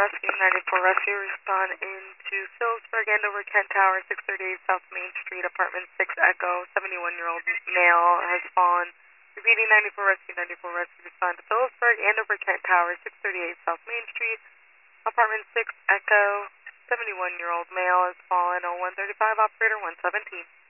Rescue, 94 Rescue, respond into Phillipsburg, Andover, Kent Tower, 638 South Main Street, apartment 6 Echo, 71-year-old male has fallen. Repeating, 94 Rescue, respond to Phillipsburg, Andover, Kent Tower, 638 South Main Street, apartment 6 Echo, 71-year-old male has fallen. 0135, operator 117.